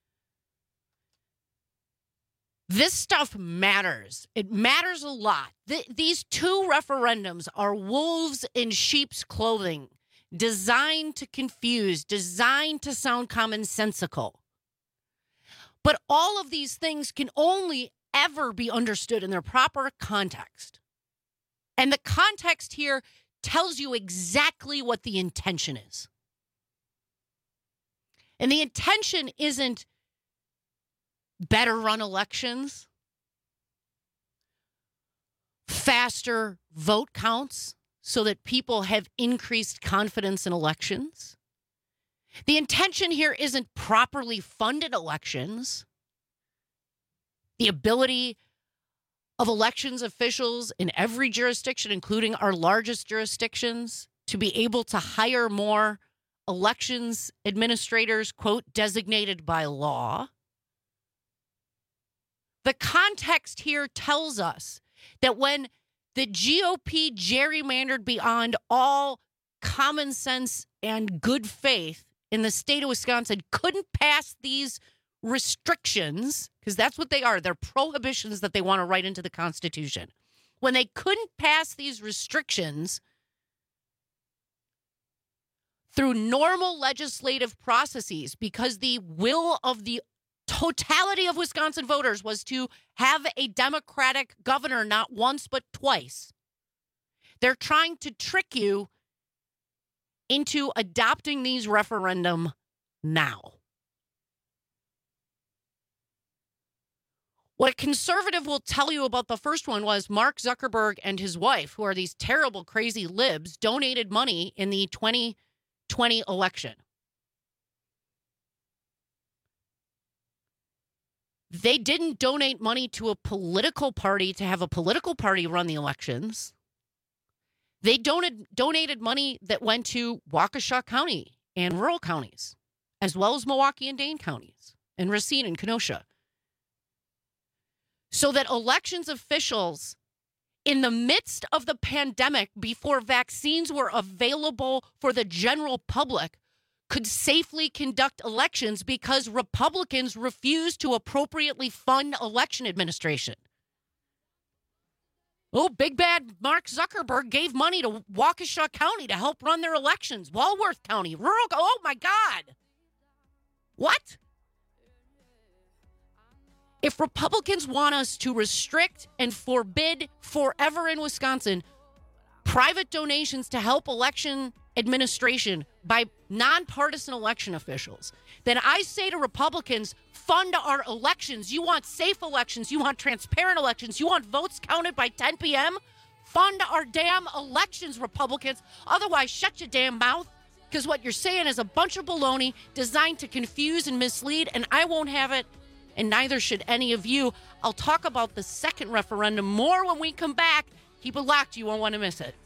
This stuff matters. It matters a lot. These two referendums are wolves in sheep's clothing, designed to confuse, designed to sound commonsensical. But all of these things can only ever be understood in their proper context. And the context here tells you exactly what the intention is. And the intention isn't better run elections, faster vote counts so that people have increased confidence in elections. The intention here isn't properly funded elections. The ability of elections officials in every jurisdiction, including our largest jurisdictions, to be able to hire more elections administrators, quote, designated by law. The context here tells us that when the GOP gerrymandered beyond all common sense and good faith in the state of Wisconsin, couldn't pass these restrictions, because that's what they are. They're prohibitions that they want to write into the Constitution. When they couldn't pass these restrictions through normal legislative processes because the will of the totality of Wisconsin voters was to have a Democratic governor not once but twice, they're trying to trick you into adopting these referendum now. What a conservative will tell you about the first one was Mark Zuckerberg and his wife, who are these terrible, crazy libs, donated money in the 2020 election. They didn't donate money to a political party to have a political party run the elections. They donated money that went to Waukesha County and rural counties, as well as Milwaukee and Dane counties, and Racine and Kenosha. So that elections officials, in the midst of the pandemic, before vaccines were available for the general public, could safely conduct elections because Republicans refused to appropriately fund election administration. Oh, big bad Mark Zuckerberg gave money to Waukesha County to help run their elections. Walworth County, rural. Oh, my God. What? If Republicans want us to restrict and forbid forever in Wisconsin private donations to help election administration by nonpartisan election officials, then I say to Republicans, fund our elections. You want safe elections. You want transparent elections. You want votes counted by 10 p.m.? Fund our damn elections, Republicans. Otherwise, shut your damn mouth, because what you're saying is a bunch of baloney designed to confuse and mislead, and I won't have it, and neither should any of you. I'll talk about the second referendum more when we come back. Keep it locked. You won't want to miss it.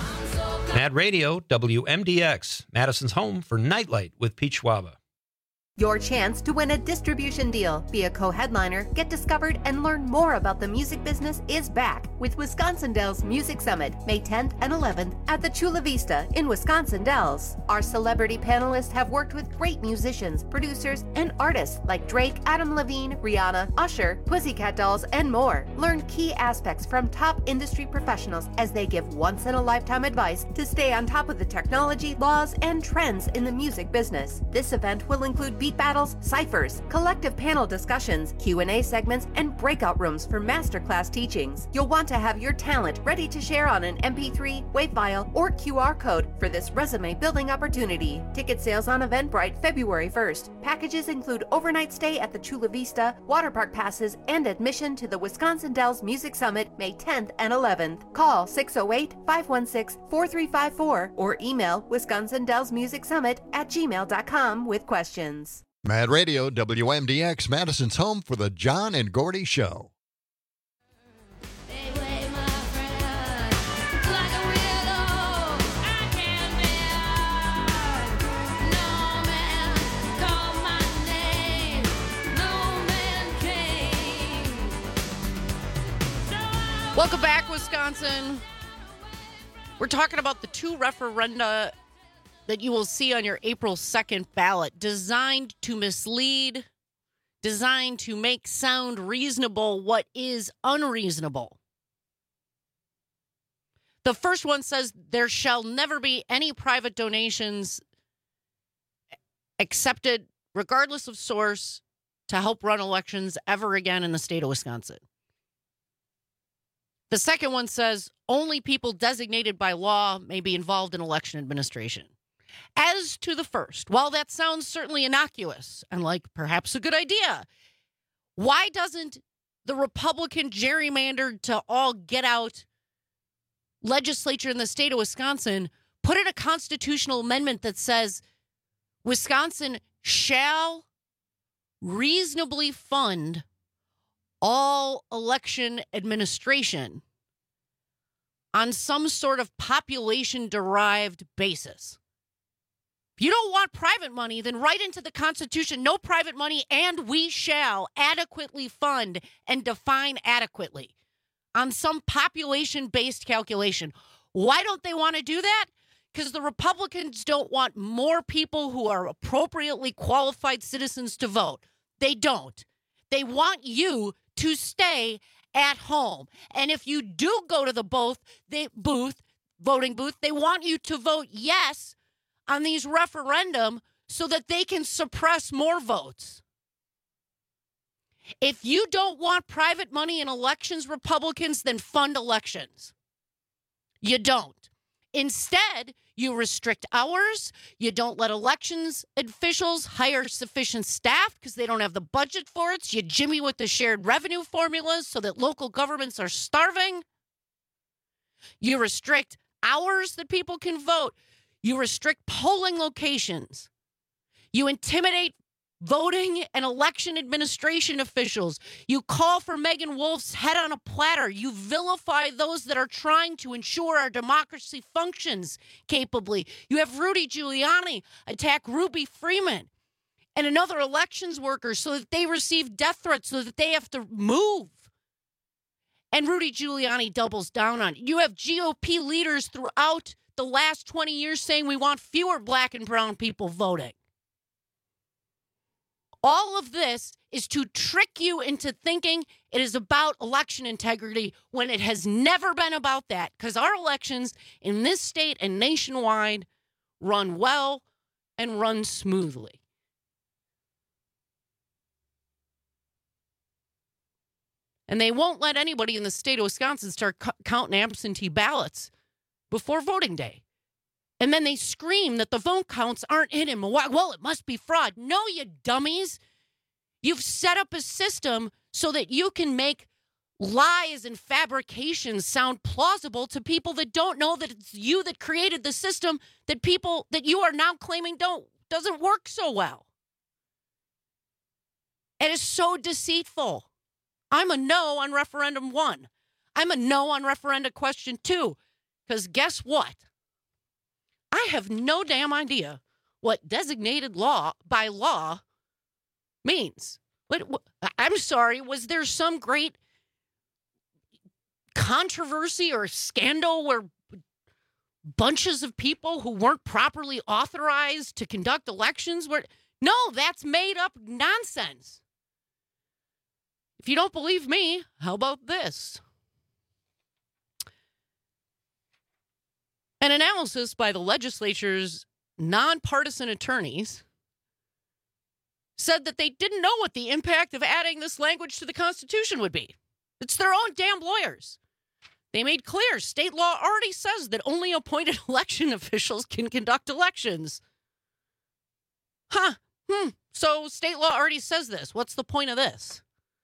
Mad Radio, WMDX, Madison's home for Nightlight with Pete Schwaba. Your chance to win a distribution deal, be a co-headliner, get discovered, and learn more about the music business is back with Wisconsin Dells Music Summit, May 10th and 11th at the Chula Vista in Wisconsin Dells. Our celebrity panelists have worked with great musicians, producers, and artists like Drake, Adam Levine, Rihanna, Usher, Pussycat Dolls, and more. Learn key aspects from top industry professionals as they give once-in-a-lifetime advice to stay on top of the technology, laws, and trends in the music business. This event will include beat battles, ciphers, collective panel discussions, Q&A segments, and breakout rooms for masterclass teachings. You'll want to have your talent ready to share on an MP3, WAV file, or QR code for this resume building opportunity. Ticket sales on Eventbrite February 1st. Packages include overnight stay at the Chula Vista, water park passes, and admission to the Wisconsin Dells Music Summit May 10th and 11th. Call 608-516-4354 or email wisconsindellsmusicsummit@gmail.com with questions. Mad Radio, WMDX, Madison's home for the John and Gordy Show. Welcome back, Wisconsin. We're talking about the two referenda that you will see on your April 2nd ballot, designed to mislead, designed to make sound reasonable what is unreasonable. The first one says there shall never be any private donations accepted, regardless of source, to help run elections ever again in the state of Wisconsin. The second one says only people designated by law may be involved in election administration. As to the first, while that sounds certainly innocuous and like perhaps a good idea, why doesn't the Republican gerrymandered to all get out legislature in the state of Wisconsin put in a constitutional amendment that says Wisconsin shall reasonably fund all election administration on some sort of population-derived basis? If you don't want private money, then write into the Constitution, no private money, and we shall adequately fund and define adequately on some population-based calculation. Why don't they want to do that? Because the Republicans don't want more people who are appropriately qualified citizens to vote. They don't. They want you to stay at home. And if you do go to the voting booth, they want you to vote yes on these referendum so that they can suppress more votes. If you don't want private money in elections, Republicans, then fund elections. You don't. Instead, you restrict hours. You don't let elections officials hire sufficient staff because they don't have the budget for it. You jimmy with the shared revenue formulas so that local governments are starving. You restrict hours that people can vote. You restrict polling locations. You intimidate voting and election administration officials. You call for Megan Wolf's head on a platter. You vilify those that are trying to ensure our democracy functions capably. You have Rudy Giuliani attack Ruby Freeman and another elections worker so that they receive death threats so that they have to move. And Rudy Giuliani doubles down on it. You have GOP leaders throughout the last 20 years saying we want fewer black and brown people voting. All of this is to trick you into thinking it is about election integrity when it has never been about that, because our elections in this state and nationwide run well and run smoothly. And they won't let anybody in the state of Wisconsin start counting absentee ballots before voting day. And then they scream that the vote counts aren't in him. Well, it must be fraud. No, you dummies. You've set up a system so that you can make lies and fabrications sound plausible to people that don't know that it's you that created the system that people that you are now claiming doesn't work so well. It is so deceitful. I'm a no on referendum 1. I'm a no on referenda question 2. Because guess what? I have no damn idea what designated by law means. I'm sorry, was there some great controversy or scandal where bunches of people who weren't properly authorized to conduct elections were? No, that's made up nonsense. If you don't believe me, how about this? An analysis by the legislature's nonpartisan attorneys said that they didn't know what the impact of adding this language to the Constitution would be. It's their own damn lawyers. They made clear state law already says that only appointed election officials can conduct elections. So state law already says this. What's the point of this?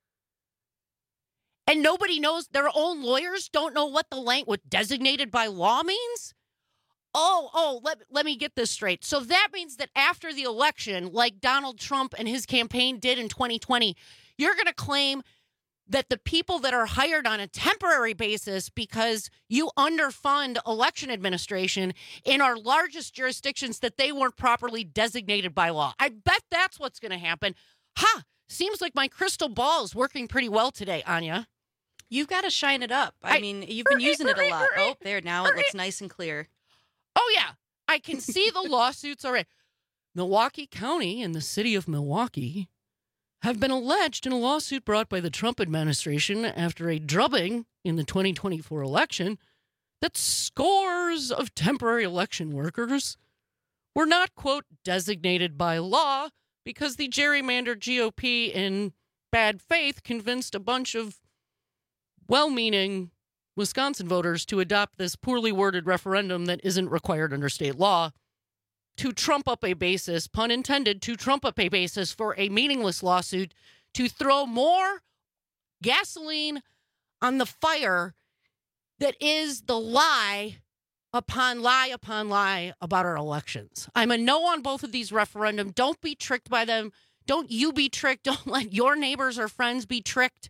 And nobody knows, their own lawyers don't know what what designated by law means? Let me get this straight. So that means that after the election, like Donald Trump and his campaign did in 2020, you're going to claim that the people that are hired on a temporary basis because you underfund election administration in our largest jurisdictions, that they weren't properly designated by law. I bet that's what's going to happen. Seems like my crystal ball is working pretty well today, Anya. You've got to shine it up. I mean, you've been using it a lot. Oh, there, now it looks nice and clear. Oh, yeah. I can see the lawsuits already. Milwaukee County and the city of Milwaukee have been alleged in a lawsuit brought by the Trump administration after a drubbing in the 2024 election that scores of temporary election workers were not, quote, designated by law because the gerrymandered GOP in bad faith convinced a bunch of well-meaning Wisconsin voters to adopt this poorly worded referendum that isn't required under state law to trump up a basis, pun intended, to trump up a basis for a meaningless lawsuit to throw more gasoline on the fire that is the lie upon lie upon lie about our elections. I'm a no on both of these referendum. Don't be tricked by them. Don't you be tricked. Don't let your neighbors or friends be tricked.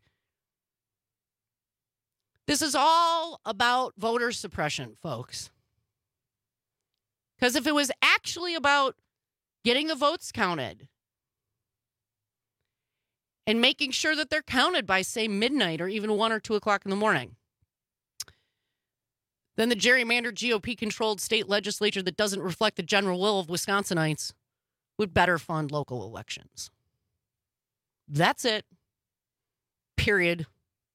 This is all about voter suppression, folks. Because if it was actually about getting the votes counted and making sure that they're counted by, say, midnight or even 1 or 2 o'clock in the morning, then the gerrymandered GOP-controlled state legislature that doesn't reflect the general will of Wisconsinites would better fund local elections. That's it. Period.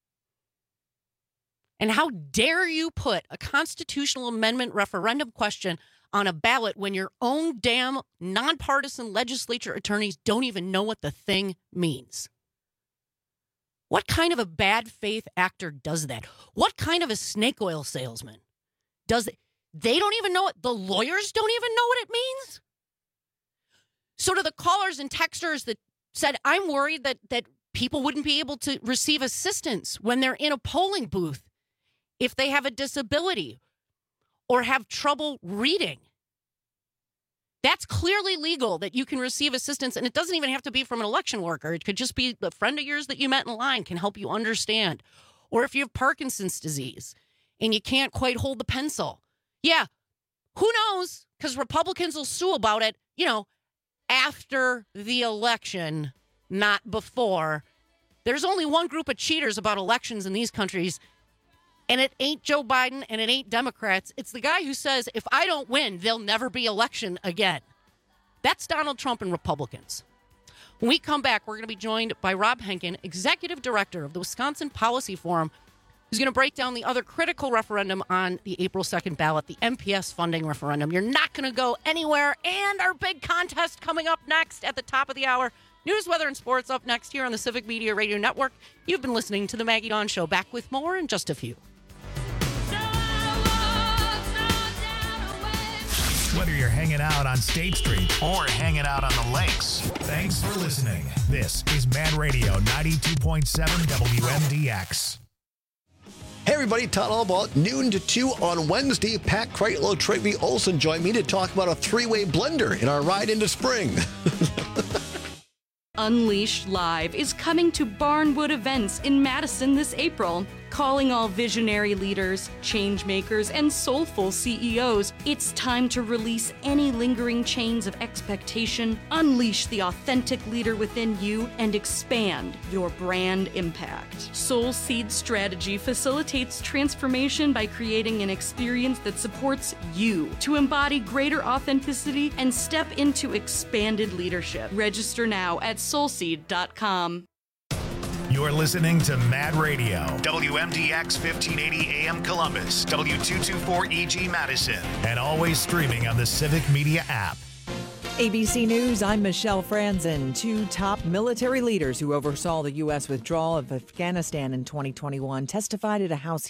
And how dare you put a constitutional amendment referendum question on a ballot when your own damn nonpartisan legislature attorneys don't even know what the thing means? What kind of a bad faith actor does that? What kind of a snake oil salesman does it? They don't even know it. The lawyers don't even know what it means. So to the callers and texters that said, I'm worried that people wouldn't be able to receive assistance when they're in a polling booth if they have a disability or have trouble reading. That's clearly legal, that you can receive assistance, and it doesn't even have to be from an election worker. It could just be a friend of yours that you met in line can help you understand. Or if you have Parkinson's disease and you can't quite hold the pencil. Yeah, who knows? Because Republicans will sue about it, after the election, not before. There's only one group of cheaters about elections in these countries, and it ain't Joe Biden and it ain't Democrats. It's the guy who says, if I don't win, there'll never be election again. That's Donald Trump and Republicans. When we come back, we're going to be joined by Rob Henkin, Executive Director of the Wisconsin Policy Forum, who's going to break down the other critical referendum on the April 2nd ballot, the MPS funding referendum. You're not going to go anywhere. And our big contest coming up next at the top of the hour. News, weather, and sports up next here on the Civic Media Radio Network. You've been listening to The Maggie Dawn Show. Back with more in just a few. Whether you're hanging out on State Street or hanging out on the lakes, thanks for listening. This is Mad Radio 92.7 WMDX. Hey everybody, Todd Allbaugh, noon to 2 on Wednesday. Pat Kreitlow, Troy V. Olson join me to talk about a three-way blender in our ride into spring. Unleashed Live is coming to Barnwood Events in Madison this April. Calling all visionary leaders, change makers, and soulful CEOs, it's time to release any lingering chains of expectation, unleash the authentic leader within you, and expand your brand impact. Soul Seed Strategy facilitates transformation by creating an experience that supports you to embody greater authenticity and step into expanded leadership. Register now at soulseed.com. You're listening to Mad Radio, WMDX 1580 AM Columbus, W224EG Madison, and always streaming on the Civic Media app. ABC News, I'm Michelle Franzen. Two top military leaders who oversaw the U.S. withdrawal of Afghanistan in 2021 testified at a House